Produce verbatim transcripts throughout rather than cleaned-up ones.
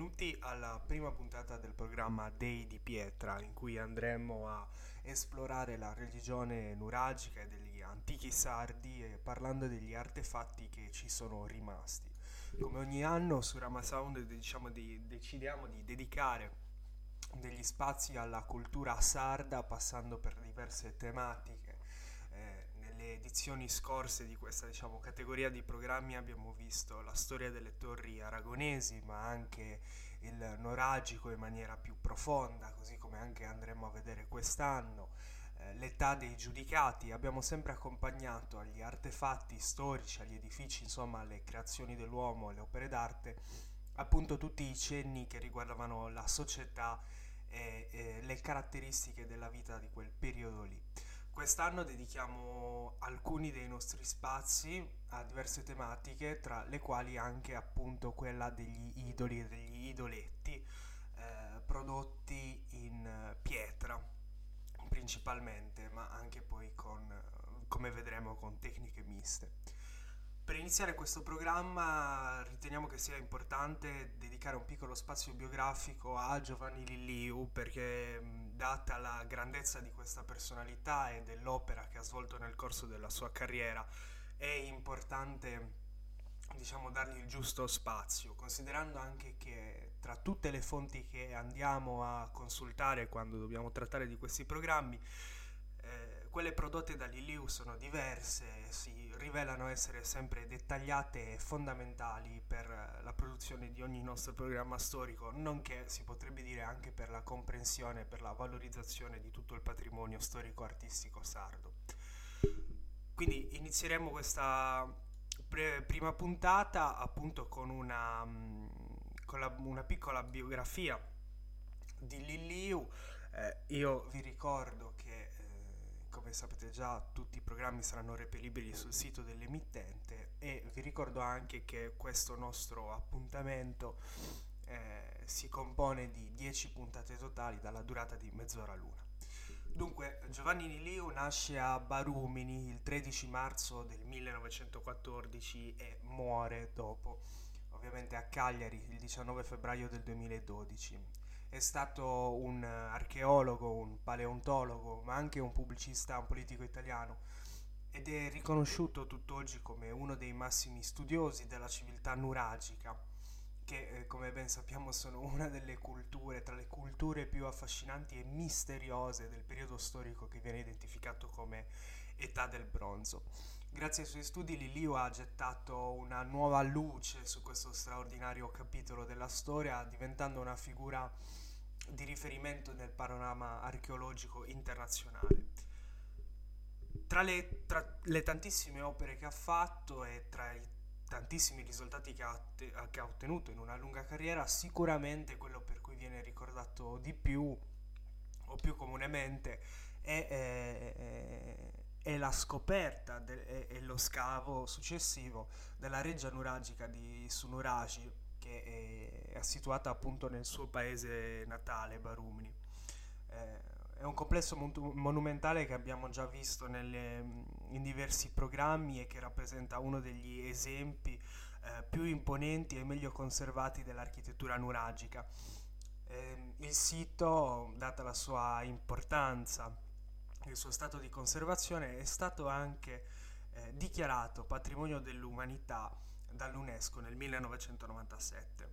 benvenuti alla prima puntata del programma Dei di Pietra, in cui andremo a esplorare la religione nuragica e degli antichi sardi, e parlando degli artefatti che ci sono rimasti. Come ogni anno su Rama Sound diciamo di- decidiamo di dedicare degli spazi alla cultura sarda, passando per diverse tematiche. Eh, nelle edizioni scorse di questa, diciamo, categoria di programmi abbiamo visto la storia delle torri aragonesi, ma anche il noragico in maniera più profonda, così come anche andremo a vedere quest'anno. Eh, l'età dei giudicati. Abbiamo sempre accompagnato agli artefatti storici, agli edifici, insomma alle creazioni dell'uomo, alle opere d'arte, appunto tutti i cenni che riguardavano la società e, e le caratteristiche della vita di quel periodo lì. Quest'anno dedichiamo alcuni dei nostri spazi a diverse tematiche, tra le quali anche appunto quella degli idoli e degli idoletti, eh, prodotti in eh, pietra principalmente, ma anche poi con, eh, come vedremo, con tecniche miste. Per iniziare questo programma riteniamo che sia importante dedicare un piccolo spazio biografico a Giovanni Lilliu, perché mh, data la grandezza di questa personalità e dell'opera che ha svolto nel corso della sua carriera, è importante, diciamo, dargli il giusto spazio, considerando anche che tra tutte le fonti che andiamo a consultare quando dobbiamo trattare di questi programmi, eh, quelle prodotte da Liliu sono diverse, si rivelano essere sempre dettagliate e fondamentali per la produzione di ogni nostro programma storico, nonché si potrebbe dire anche per la comprensione e per la valorizzazione di tutto il patrimonio storico-artistico sardo. Quindi inizieremo questa pre- prima puntata appunto con una, mm, con la- una piccola biografia di Liliu. Eh, io vi ricordo che, eh, come sapete già, tutti i programmi saranno reperibili sul sito dell'emittente, e vi ricordo anche che questo nostro appuntamento eh, si compone di dieci puntate totali dalla durata di mezz'ora l'una. Dunque, Giovanni Liliu nasce a Barumini il tredici marzo del millenovecentoquattordici e muore dopo, ovviamente a Cagliari, il diciannove febbraio del duemiladodici. È stato un archeologo, un paleontologo, ma anche un pubblicista, un politico italiano, ed è riconosciuto tutt'oggi come uno dei massimi studiosi della civiltà nuragica, che eh, come ben sappiamo sono una delle culture, tra le culture più affascinanti e misteriose del periodo storico che viene identificato come età del bronzo. Grazie ai suoi studi Liliu ha gettato una nuova luce su questo straordinario capitolo della storia, diventando una figura di riferimento nel panorama archeologico internazionale. Tra le, tra le tantissime opere che ha fatto e tra i tantissimi risultati che ha, te- che ha ottenuto in una lunga carriera, sicuramente quello per cui viene ricordato di più, o più comunemente, è, è- è la scoperta de- e e lo scavo successivo della reggia nuragica di Sunuraji, che è, è situata appunto nel suo paese natale, Barumini. Eh, è un complesso montu- monumentale che abbiamo già visto nelle- in diversi programmi, e che rappresenta uno degli esempi eh, più imponenti e meglio conservati dell'architettura nuragica. Ehm, il sito, data la sua importanza e il suo stato di conservazione, è stato anche eh, dichiarato patrimonio dell'umanità dall'UNESCO nel millenovecentonovantasette.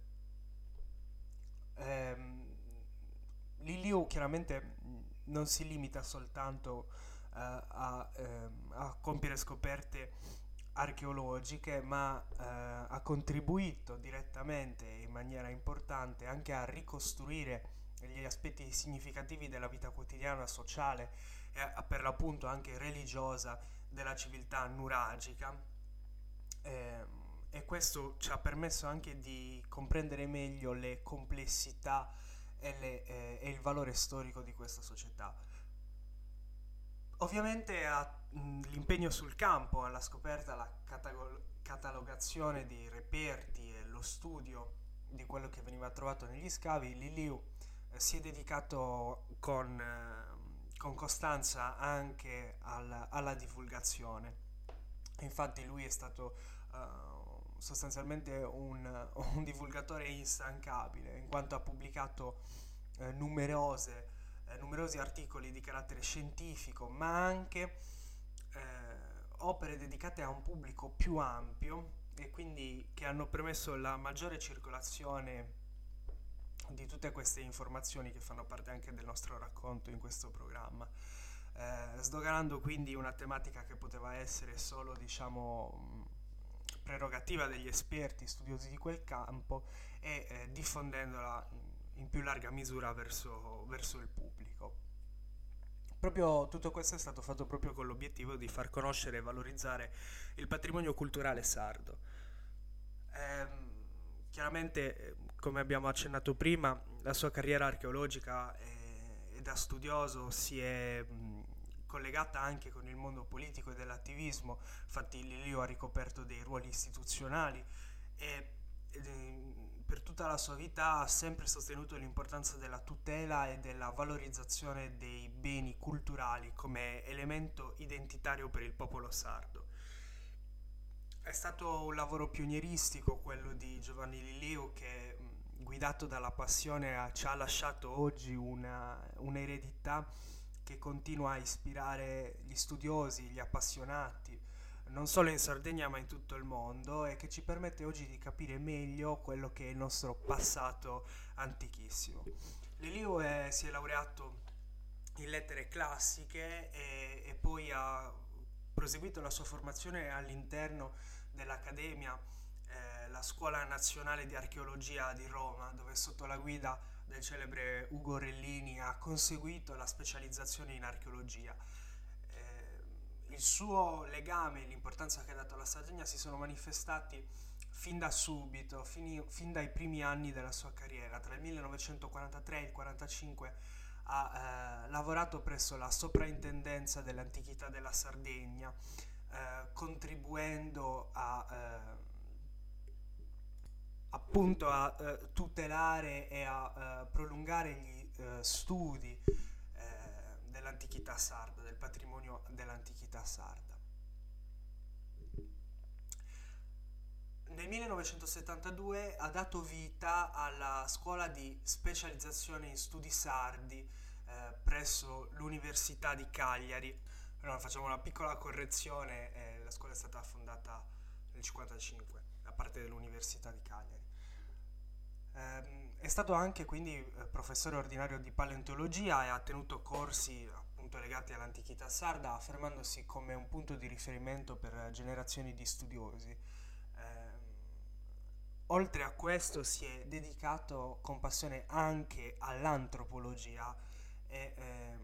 Ehm, Liliu chiaramente mh, non si limita soltanto eh, a, ehm, a compiere scoperte archeologiche, ma eh, ha contribuito direttamente in maniera importante anche a ricostruire gli aspetti significativi della vita quotidiana, sociale e a- per l'appunto anche religiosa della civiltà nuragica. Ehm, e questo ci ha permesso anche di comprendere meglio le complessità e, le, eh, e il valore storico di questa società. Ovviamente ha, mh, l'impegno sul campo, alla scoperta, la catago- catalogazione dei reperti e lo studio di quello che veniva trovato negli scavi, Liliu eh, si è dedicato con, eh, con costanza anche al- alla divulgazione. Infatti lui è stato eh, sostanzialmente un, un divulgatore instancabile, in quanto ha pubblicato eh, numerose, eh, numerosi articoli di carattere scientifico, ma anche eh, opere dedicate a un pubblico più ampio e quindi che hanno permesso la maggiore circolazione di tutte queste informazioni che fanno parte anche del nostro racconto in questo programma, eh, sdoganando quindi una tematica che poteva essere solo, diciamo, prerogativa degli esperti studiosi di quel campo e eh, diffondendola in più larga misura verso, verso il pubblico. Proprio tutto questo è stato fatto proprio con l'obiettivo di far conoscere e valorizzare il patrimonio culturale sardo. Ehm, chiaramente, come abbiamo accennato prima, la sua carriera archeologica e, e da studioso si è mh, collegata anche con il mondo politico e dell'attivismo. Infatti Lilio ha ricoperto dei ruoli istituzionali e, e per tutta la sua vita ha sempre sostenuto l'importanza della tutela e della valorizzazione dei beni culturali come elemento identitario per il popolo sardo. È stato un lavoro pionieristico quello di Giovanni Lilio che, guidato dalla passione, ci ha lasciato oggi una, un'eredità che continua a ispirare gli studiosi, gli appassionati, non solo in Sardegna ma in tutto il mondo, e che ci permette oggi di capire meglio quello che è il nostro passato antichissimo. Lilio è, si è laureato in lettere classiche e, e poi ha proseguito la sua formazione all'interno dell'Accademia, eh, la Scuola Nazionale di Archeologia di Roma, dove sotto la guida del celebre Ugo Rellini ha conseguito la specializzazione in archeologia. Eh, il suo legame e l'importanza che ha dato alla Sardegna si sono manifestati fin da subito, fin, fin dai primi anni della sua carriera. Tra il millenovecentoquarantatré e il quarantacinque ha eh, lavorato presso la Soprintendenza dell'Antichità della Sardegna, eh, contribuendo a eh, appunto a eh, tutelare e a eh, prolungare gli eh, studi eh, dell'antichità sarda, del patrimonio dell'antichità sarda. Nel millenovecentosettantadue ha dato vita alla scuola di specializzazione in studi sardi eh, presso l'Università di Cagliari. Allora, facciamo una piccola correzione, eh, la scuola è stata fondata nel cinquantacinque da parte dell'Università di Cagliari. Eh, è stato anche quindi eh, professore ordinario di paleontologia e ha tenuto corsi appunto legati all'antichità sarda, affermandosi come un punto di riferimento per generazioni di studiosi. Oltre a questo si è dedicato con passione anche all'antropologia e, ehm,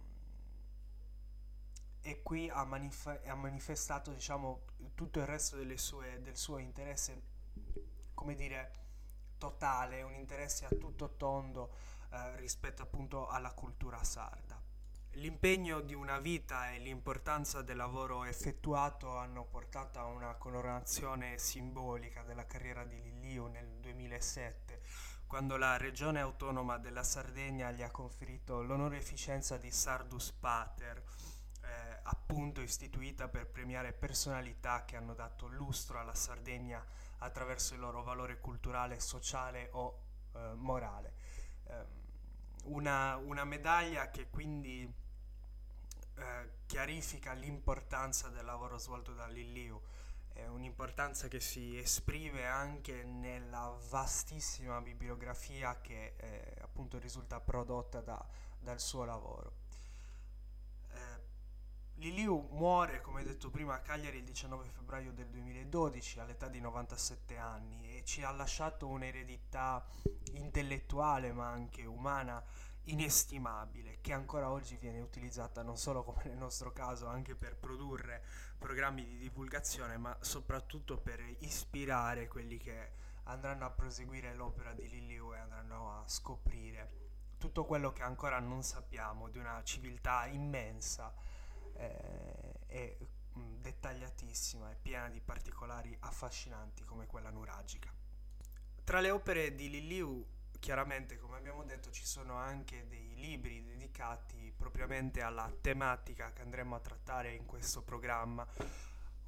e qui ha, manif- ha manifestato, diciamo, tutto il resto delle sue, del suo interesse, come dire, totale, un interesse a tutto tondo eh, rispetto appunto alla cultura sarda. L'impegno di una vita e l'importanza del lavoro effettuato hanno portato a una coronazione simbolica della carriera di Lilio nel duemilasette, quando la regione autonoma della Sardegna gli ha conferito l'onorificenza di Sardus Pater, eh, appunto istituita per premiare personalità che hanno dato lustro alla Sardegna attraverso il loro valore culturale, sociale o eh, morale. Eh, una, una medaglia che quindi eh, chiarifica l'importanza del lavoro svolto da Lilio, è un'importanza che si esprime anche nella vastissima bibliografia che eh, appunto risulta prodotta da, dal suo lavoro. Eh, Lilio muore, come detto prima, a Cagliari il diciannove febbraio del duemiladodici all'età di novantasette anni e ci ha lasciato un'eredità intellettuale ma anche umana inestimabile, che ancora oggi viene utilizzata non solo come nel nostro caso anche per produrre programmi di divulgazione, ma soprattutto per ispirare quelli che andranno a proseguire l'opera di Lilio e andranno a scoprire tutto quello che ancora non sappiamo di una civiltà immensa eh, e mh, dettagliatissima e piena di particolari affascinanti come quella nuragica. Tra le opere di Lilio, chiaramente, come abbiamo detto, ci sono anche dei libri dedicati propriamente alla tematica che andremo a trattare in questo programma,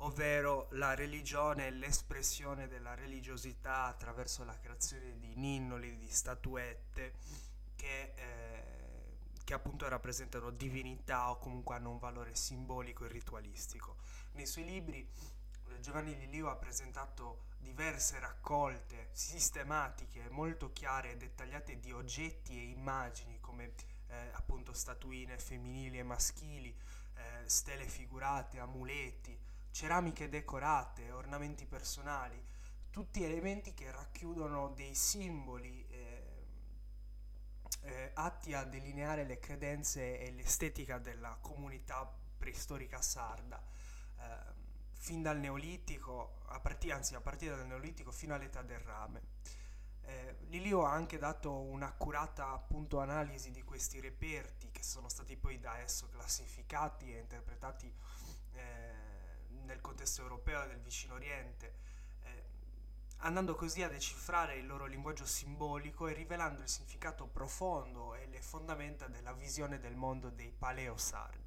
ovvero la religione e l'espressione della religiosità attraverso la creazione di ninnoli, di statuette che, eh, che appunto rappresentano divinità o comunque hanno un valore simbolico e ritualistico. Nei suoi libri Giovanni Lilio ha presentato diverse raccolte sistematiche, molto chiare e dettagliate di oggetti e immagini come eh, appunto statuine femminili e maschili, eh, stele figurate, amuleti, ceramiche decorate, ornamenti personali, tutti elementi che racchiudono dei simboli eh, eh, atti a delineare le credenze e l'estetica della comunità preistorica sarda. Eh, fin dal Neolitico, a partire, anzi a partire dal Neolitico fino all'età del rame. Eh, Lilio ha anche dato un'accurata appunto analisi di questi reperti che sono stati poi da esso classificati e interpretati eh, nel contesto europeo e del vicino Oriente, eh, andando così a decifrare il loro linguaggio simbolico e rivelando il significato profondo e le fondamenta della visione del mondo dei paleosardi.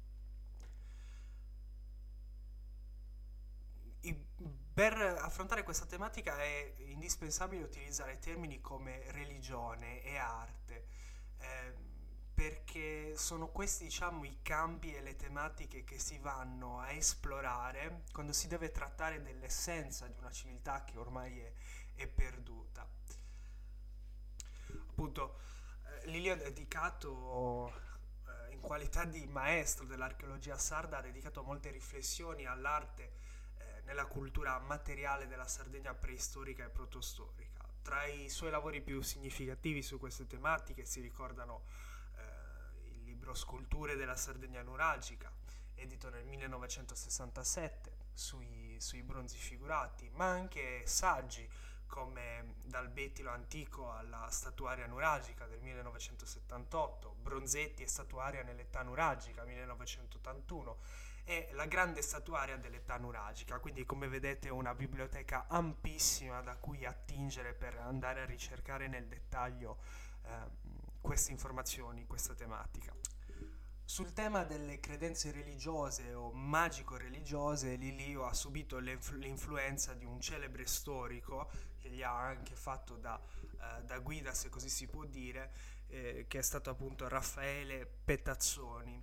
Per affrontare questa tematica è indispensabile utilizzare termini come religione e arte, eh, perché sono questi, diciamo, i campi e le tematiche che si vanno a esplorare quando si deve trattare dell'essenza di una civiltà che ormai è, è perduta. Appunto, eh, Lilio ha dedicato, eh, in qualità di maestro dell'archeologia sarda, ha dedicato molte riflessioni all'arte nella cultura materiale della Sardegna preistorica e protostorica. Tra i suoi lavori più significativi su queste tematiche si ricordano eh, il libro Sculture della Sardegna nuragica, edito nel millenovecentosessantasette, sui, sui bronzi figurati, ma anche saggi come Dal Bettilo antico alla statuaria nuragica del millenovecentosettantotto, Bronzetti e statuaria nell'età nuragica millenovecentottantuno, e la grande statuaria dell'età nuragica, quindi come vedete una biblioteca ampissima da cui attingere per andare a ricercare nel dettaglio eh, queste informazioni, questa tematica. Sul tema delle credenze religiose o magico-religiose, Lilio ha subito l'influenza di un celebre storico che gli ha anche fatto da, eh, da guida, se così si può dire, eh, che è stato appunto Raffaele Petazzoni.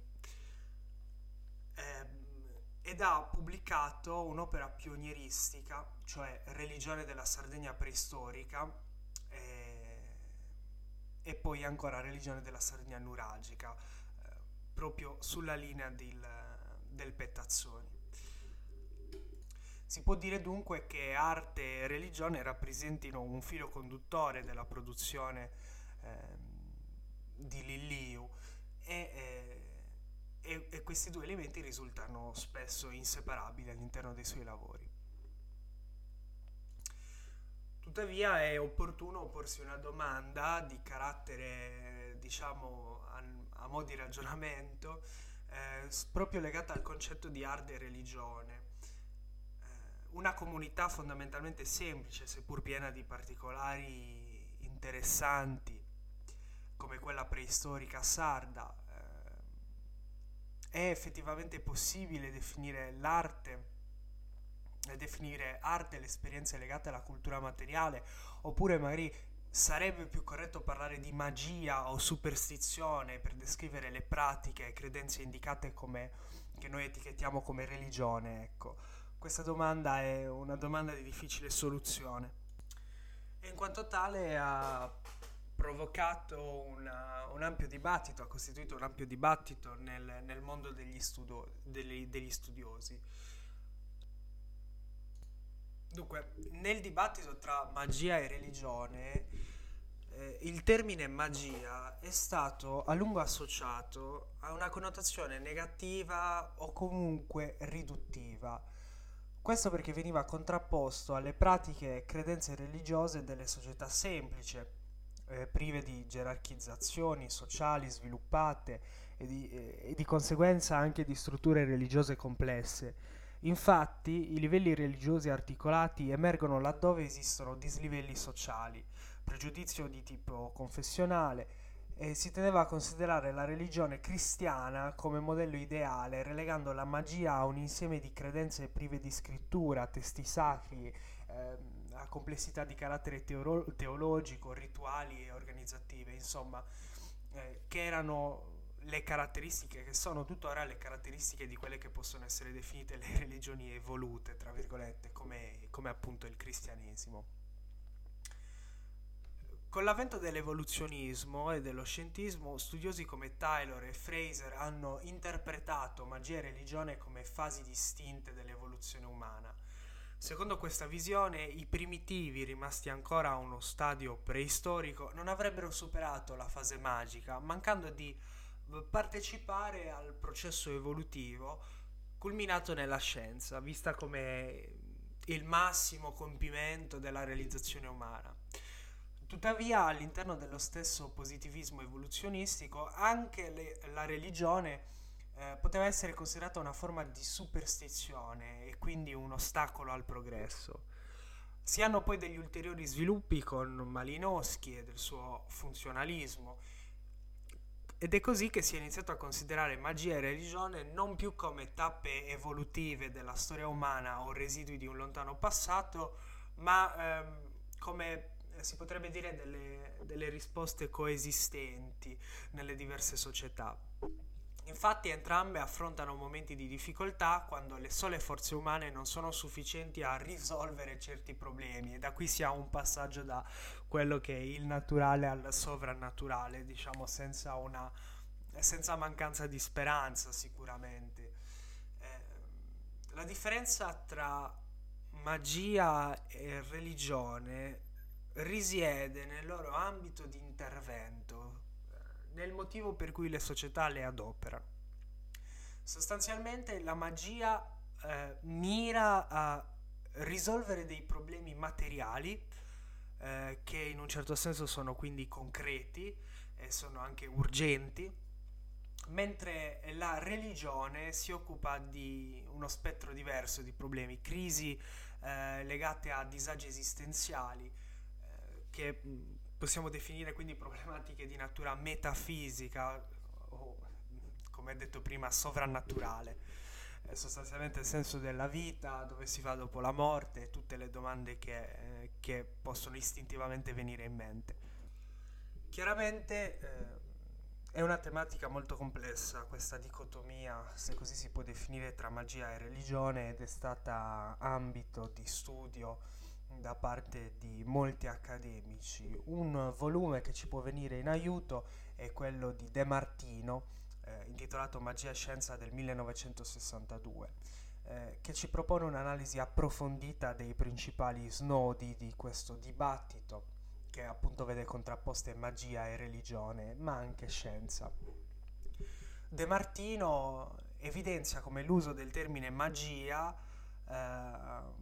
Eh, ed ha pubblicato un'opera pionieristica, cioè Religione della Sardegna preistorica, eh, e poi ancora Religione della Sardegna nuragica, eh, proprio sulla linea del, del Petazzoni. Si può dire dunque che arte e religione rappresentino un filo conduttore della produzione eh, di Lilliu e eh, E, e questi due elementi risultano spesso inseparabili all'interno dei suoi lavori. Tuttavia è opportuno porsi una domanda di carattere, diciamo, a, a mo' di ragionamento, eh, proprio legata al concetto di arte e religione. Eh, una comunità fondamentalmente semplice, seppur piena di particolari interessanti, come quella preistorica sarda, è effettivamente possibile definire l'arte, definire arte le esperienze legate alla cultura materiale, oppure magari sarebbe più corretto parlare di magia o superstizione per descrivere le pratiche e credenze indicate come, che noi etichettiamo come religione, ecco. Questa domanda è una domanda di difficile soluzione e in quanto tale ha provocato una, un ampio dibattito, ha costituito un ampio dibattito nel, nel mondo degli, studio, degli, degli studiosi. Dunque, nel dibattito tra magia e religione, eh, il termine magia è stato a lungo associato a una connotazione negativa o comunque riduttiva. Questo perché veniva contrapposto alle pratiche e credenze religiose delle società semplici, Eh, prive di gerarchizzazioni sociali sviluppate e di, eh, e di conseguenza anche di strutture religiose complesse. Infatti, i livelli religiosi articolati emergono laddove esistono dislivelli sociali, pregiudizio di tipo confessionale e si tendeva a considerare la religione cristiana come modello ideale, relegando la magia a un insieme di credenze prive di scrittura, testi sacri, ehm, a complessità di carattere teoro- teologico, rituali e organizzative, insomma, eh, che erano le caratteristiche, che sono tuttora le caratteristiche di quelle che possono essere definite le religioni evolute, tra virgolette, come, come appunto il cristianesimo. Con l'avvento dell'evoluzionismo e dello scientismo, studiosi come Taylor e Fraser hanno interpretato magia e religione come fasi distinte dell'evoluzione umana. Secondo questa visione, i primitivi, rimasti ancora a uno stadio preistorico, non avrebbero superato la fase magica, mancando di partecipare al processo evolutivo culminato nella scienza, vista come il massimo compimento della realizzazione umana. Tuttavia, all'interno dello stesso positivismo evoluzionistico, anche le- la religione eh, poteva essere considerata una forma di superstizione e quindi un ostacolo al progresso. Si hanno poi degli ulteriori sviluppi con Malinowski e del suo funzionalismo, ed è così che si è iniziato a considerare magia e religione non più come tappe evolutive della storia umana o residui di un lontano passato, ma ehm, come eh, si potrebbe dire delle, delle risposte coesistenti nelle diverse società. Infatti entrambe affrontano momenti di difficoltà quando le sole forze umane non sono sufficienti a risolvere certi problemi, e da qui si ha un passaggio da quello che è il naturale al sovrannaturale, diciamo senza una senza mancanza di speranza sicuramente. Eh, la differenza tra magia e religione risiede nel loro ambito di intervento, nel motivo per cui le società le adoperano. Sostanzialmente la magia eh, mira a risolvere dei problemi materiali eh, che in un certo senso sono quindi concreti e sono anche urgenti, mentre la religione si occupa di uno spettro diverso di problemi, crisi eh, legate a disagi esistenziali, eh, che mh, possiamo definire quindi problematiche di natura metafisica o, come detto prima, sovrannaturale. Eh, sostanzialmente il senso della vita, dove si va dopo la morte, tutte le domande che, eh, che possono istintivamente venire in mente. Chiaramente eh, è una tematica molto complessa questa dicotomia, se così si può definire, tra magia e religione, ed è stata ambito di studio da parte di molti accademici. Un volume che ci può venire in aiuto è quello di De Martino, eh, intitolato Magia e Scienza del millenovecentosessantadue, eh, che ci propone un'analisi approfondita dei principali snodi di questo dibattito, che appunto vede contrapposte magia e religione, ma anche scienza. De Martino evidenzia come l'uso del termine magia eh,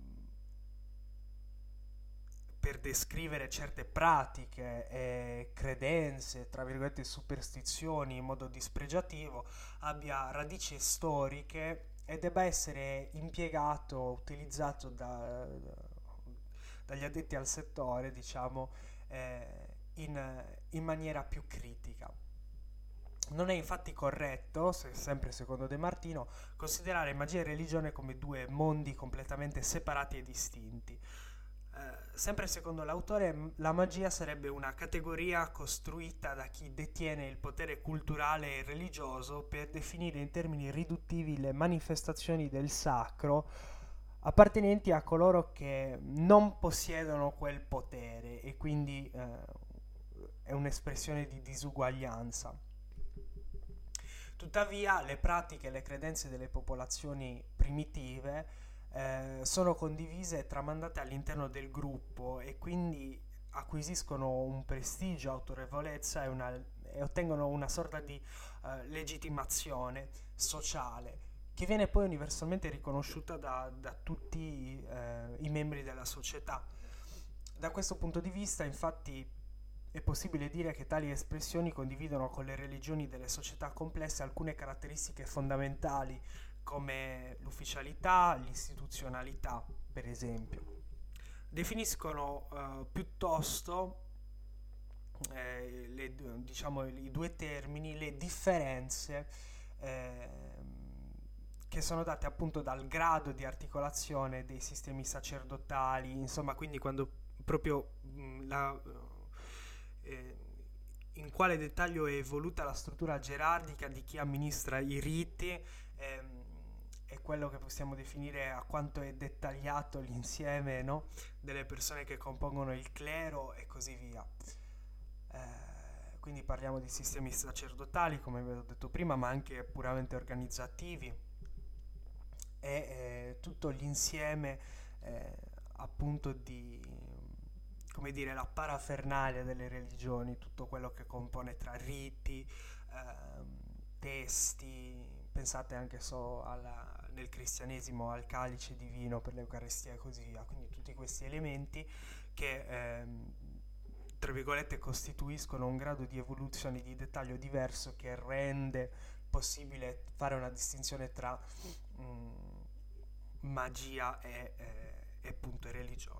per descrivere certe pratiche e credenze, tra virgolette superstizioni, in modo dispregiativo, abbia radici storiche e debba essere impiegato, utilizzato da, dagli addetti al settore, diciamo, eh, in, in maniera più critica. Non è infatti corretto, se, sempre secondo De Martino, considerare magia e religione come due mondi completamente separati e distinti. Eh, sempre secondo l'autore, la magia sarebbe una categoria costruita da chi detiene il potere culturale e religioso per definire in termini riduttivi le manifestazioni del sacro appartenenti a coloro che non possiedono quel potere, e quindi eh, è un'espressione di disuguaglianza. Tuttavia, le pratiche e le credenze delle popolazioni primitive eh, sono condivise e tramandate all'interno del gruppo, e quindi acquisiscono un prestigio, autorevolezza e, una, e ottengono una sorta di eh, legittimazione sociale, che viene poi universalmente riconosciuta da, da tutti eh, i membri della società. Da questo punto di vista, infatti, è possibile dire che tali espressioni condividono con le religioni delle società complesse alcune caratteristiche fondamentali, come l'ufficialità, l'istituzionalità, per esempio. Definiscono eh, piuttosto eh, le le, diciamo, i due termini, le differenze eh, che sono date appunto dal grado di articolazione dei sistemi sacerdotali, insomma, quindi quando proprio mh, la, eh, in quale dettaglio è evoluta la struttura gerarchica di chi amministra i riti, ehm, è quello che possiamo definire a quanto è dettagliato l'insieme, no? Delle persone che compongono il clero e così via. Eh, quindi parliamo di sistemi sacerdotali, come vi ho detto prima, ma anche puramente organizzativi, e eh, tutto l'insieme eh, appunto di, come dire, la parafernalia delle religioni, tutto quello che compone tra riti, ehm, testi, pensate anche so alla, nel cristianesimo al calice divino per l'Eucaristia e così via, quindi tutti questi elementi che ehm, tra virgolette costituiscono un grado di evoluzione di dettaglio diverso che rende possibile fare una distinzione tra mh, magia e, eh, e appunto religione.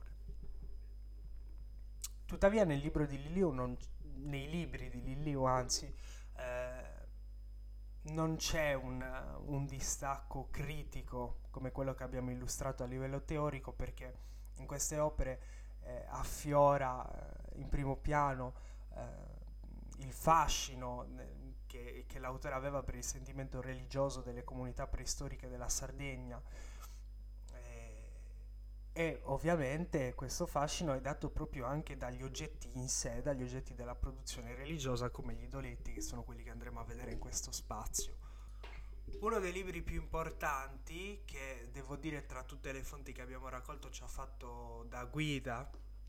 Tuttavia nel libro di Liliu, non, nei libri di Liliu anzi, eh, non c'è un, un distacco critico come quello che abbiamo illustrato a livello teorico, perché in queste opere eh, affiora eh, in primo piano eh, il fascino eh, che, che l'autore aveva per il sentimento religioso delle comunità preistoriche della Sardegna, eh, e ovviamente questo fascino è dato proprio anche dagli oggetti in sé, dagli oggetti della produzione religiosa, come gli idoletti, che sono quelli che andremo a vedere in questo spazio. Uno dei libri più importanti, che devo dire tra tutte le fonti che abbiamo raccolto ci ha fatto da guida,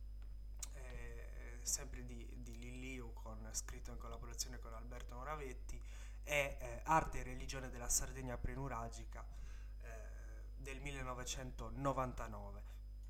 eh, sempre di, di Liliu, con, scritto in collaborazione con Alberto Moravetti, è eh, Arte e religione della Sardegna prenuragica eh, del millenovecentonovantanove.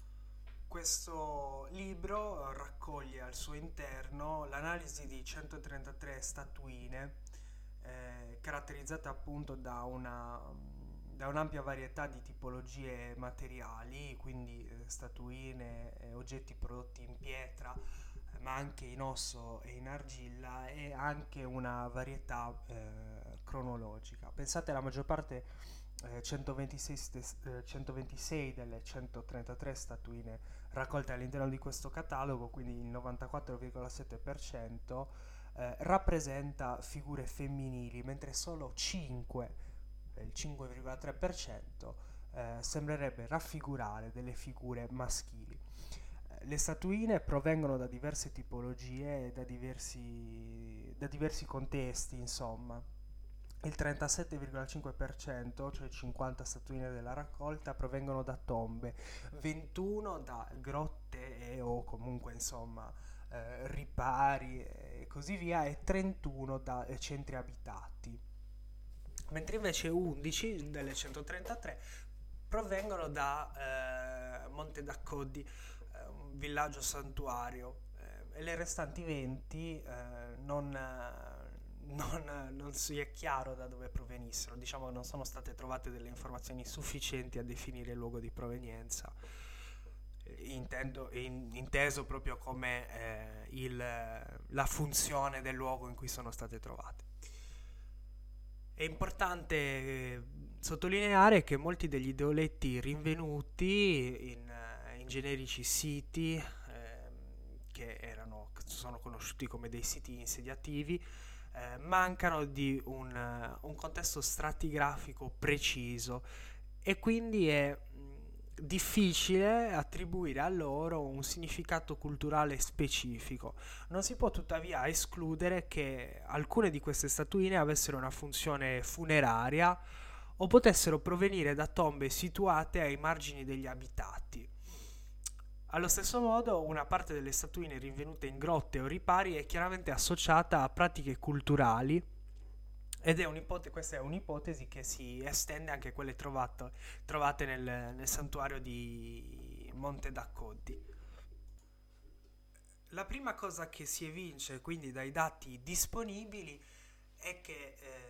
Questo libro raccoglie al suo interno l'analisi di centotrentatré statuine eh, caratterizzate appunto da una da un'ampia varietà di tipologie materiali, quindi eh, statuine, eh, oggetti prodotti in pietra, eh, ma anche in osso e in argilla, e anche una varietà eh, cronologica. Pensate, la maggior parte, eh, centoventisei, stes- eh, centoventisei delle centotrentatré statuine raccolte all'interno di questo catalogo, quindi il novantaquattro virgola sette per cento, eh, rappresenta figure femminili, mentre solo cinque, il cinque virgola tre per cento, eh, sembrerebbe raffigurare delle figure maschili. Eh, le statuine provengono da diverse tipologie, da diversi, da diversi contesti, insomma. Il trentasette virgola cinque per cento, cioè cinquanta statuine della raccolta, provengono da tombe, ventuno da grotte e, o comunque insomma eh, ripari e così via, e trentuno da eh, centri abitati. Mentre invece undici delle centotrentatré provengono da eh, Monte d'Accoddi, eh, un villaggio santuario, eh, e le restanti venti eh, non, eh, non, non si è chiaro da dove provenissero. Diciamo che non sono state trovate delle informazioni sufficienti a definire il luogo di provenienza, intendo, in, inteso proprio come eh, il, la funzione del luogo in cui sono state trovate. È importante eh, sottolineare che molti degli idoletti rinvenuti in, eh, in generici siti, eh, che, erano, che sono conosciuti come dei siti insediativi, eh, mancano di un, uh, un contesto stratigrafico preciso, e quindi è difficile attribuire a loro un significato culturale specifico. Non si può tuttavia escludere che alcune di queste statuine avessero una funzione funeraria o potessero provenire da tombe situate ai margini degli abitati. Allo stesso modo, una parte delle statuine rinvenute in grotte o ripari è chiaramente associata a pratiche culturali, ed è un'ipotesi, questa è un'ipotesi che si estende anche a quelle trovate, trovate nel, nel santuario di Monte d'Accoddi. La prima cosa che si evince quindi dai dati disponibili è che eh,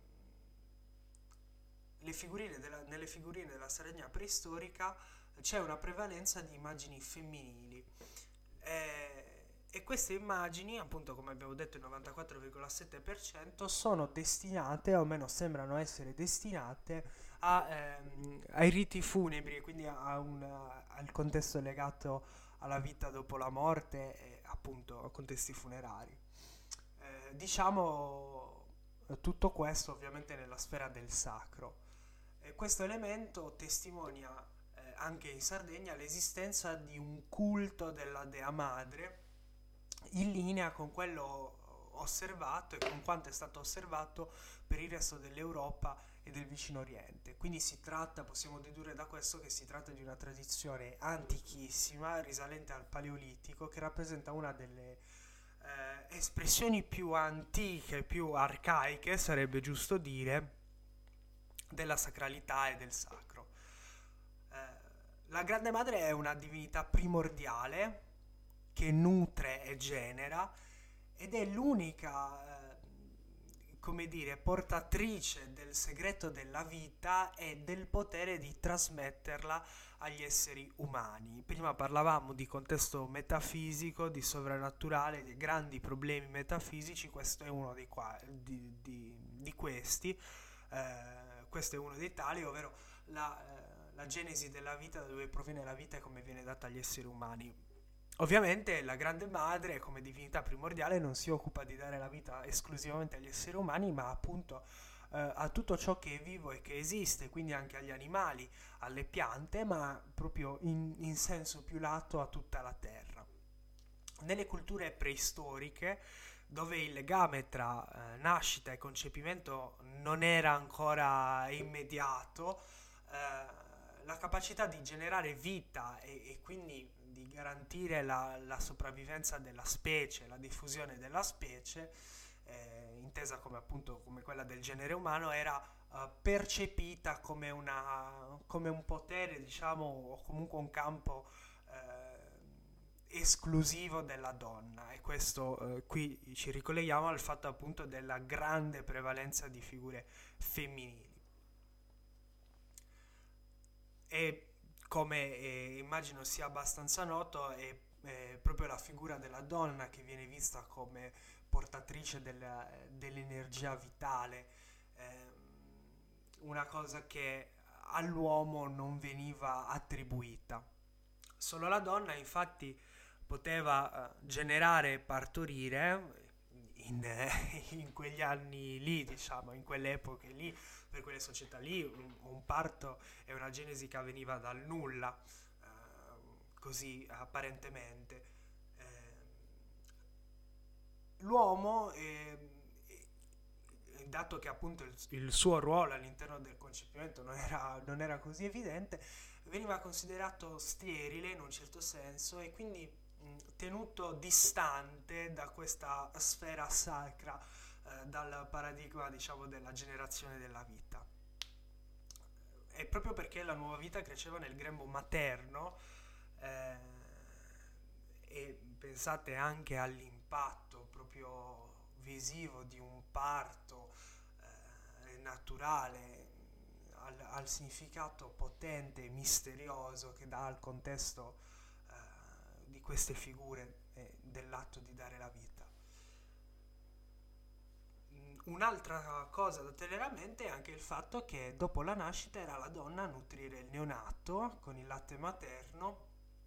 le figurine della, nelle figurine della Sardegna preistorica c'è una prevalenza di immagini femminili, eh, E queste immagini, appunto come abbiamo detto il novantaquattro virgola sette per cento, sono destinate, o almeno sembrano essere destinate, a, ehm, ai riti funebri, quindi a un, al contesto legato alla vita dopo la morte e appunto a contesti funerari. Eh, diciamo tutto questo ovviamente nella sfera del sacro. E questo elemento testimonia eh, anche in Sardegna l'esistenza di un culto della Dea Madre in linea con quello osservato e con quanto è stato osservato per il resto dell'Europa e del vicino Oriente. Quindi si tratta, possiamo dedurre da questo che si tratta di una tradizione antichissima, risalente al Paleolitico, che rappresenta una delle eh, espressioni più antiche, più arcaiche, sarebbe giusto dire, della sacralità e del sacro. Eh, la Grande Madre è una divinità primordiale che nutre e genera ed è l'unica, eh, come dire, portatrice del segreto della vita e del potere di trasmetterla agli esseri umani. Prima parlavamo di contesto metafisico, di sovrannaturale, di grandi problemi metafisici, questo è uno dei qua, di, di, di questi, eh, questo è uno dei tali, ovvero la, eh, la genesi della vita, da dove proviene la vita e come viene data agli esseri umani. Ovviamente la Grande Madre, come divinità primordiale, non si occupa di dare la vita esclusivamente agli esseri umani, ma appunto eh, a tutto ciò che è vivo e che esiste, quindi anche agli animali, alle piante, ma proprio in, in senso più lato a tutta la terra. Nelle culture preistoriche, dove il legame tra eh, nascita e concepimento non era ancora immediato, eh, la capacità di generare vita e, e quindi di garantire la, la sopravvivenza della specie, la diffusione della specie, eh, intesa come appunto come quella del genere umano, era eh, percepita come, una, come un potere, diciamo, o comunque un campo eh, esclusivo della donna. E questo eh, qui ci ricolleghiamo al fatto appunto della grande prevalenza di figure femminili. E come eh, immagino sia abbastanza noto, è eh, proprio la figura della donna che viene vista come portatrice della, dell'energia vitale, eh, una cosa che all'uomo non veniva attribuita. Solo la donna infatti poteva eh, generare e partorire in, in quegli anni lì, diciamo, in quelle epoche lì, per quelle società lì, un, un parto è una genesi che avveniva dal nulla, eh, così apparentemente. Eh, l'uomo, eh, dato che appunto il, il suo ruolo all'interno del concepimento non era, non era così evidente, veniva considerato sterile in un certo senso e quindi mh, tenuto distante da questa sfera sacra, eh, dal paradigma, diciamo, della generazione della vita. E proprio perché la nuova vita cresceva nel grembo materno, eh, e pensate anche all'impatto proprio visivo di un parto eh, naturale, al, al significato potente e misterioso che dà al contesto eh, di queste figure e dell'atto di dare la vita. Un'altra cosa da tenere a mente è anche il fatto che dopo la nascita era la donna a nutrire il neonato con il latte materno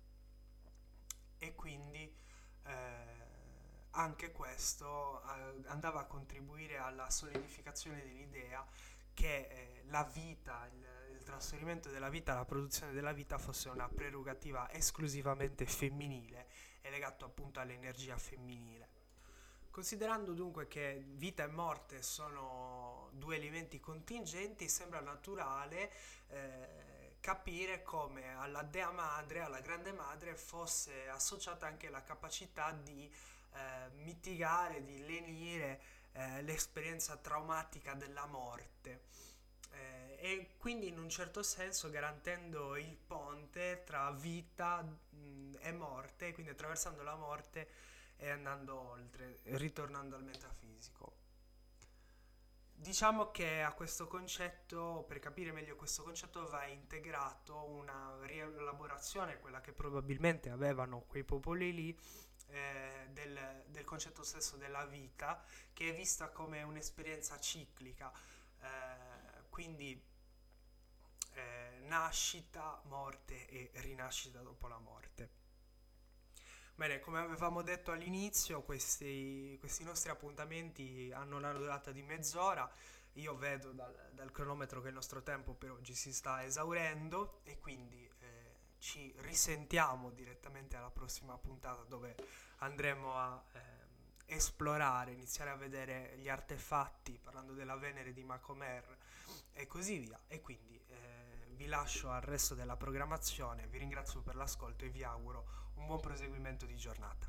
e quindi eh, anche questo eh, andava a contribuire alla solidificazione dell'idea che eh, la vita, il, il trasferimento della vita, la produzione della vita fosse una prerogativa esclusivamente femminile e legato appunto all'energia femminile. Considerando dunque che vita e morte sono due elementi contingenti, sembra naturale eh, capire come alla Dea Madre, alla Grande Madre, fosse associata anche la capacità di eh, mitigare, di lenire eh, l'esperienza traumatica della morte. Eh, e quindi in un certo senso garantendo il ponte tra vita mh, e morte, quindi attraversando la morte e andando oltre, ritornando al metafisico. Diciamo che a questo concetto, per capire meglio questo concetto, va integrato una rielaborazione, quella che probabilmente avevano quei popoli lì, eh, del, del concetto stesso della vita, che è vista come un'esperienza ciclica, eh, quindi eh, nascita, morte e rinascita dopo la morte. Bene, come avevamo detto all'inizio, questi, questi nostri appuntamenti hanno una durata di mezz'ora. Io vedo dal, dal cronometro che il nostro tempo per oggi si sta esaurendo e quindi eh, ci risentiamo direttamente alla prossima puntata dove andremo a ehm, esplorare, iniziare a vedere gli artefatti, parlando della Venere di Macomer e così via. E quindi eh, vi lascio al resto della programmazione, vi ringrazio per l'ascolto e vi auguro un buon proseguimento di giornata.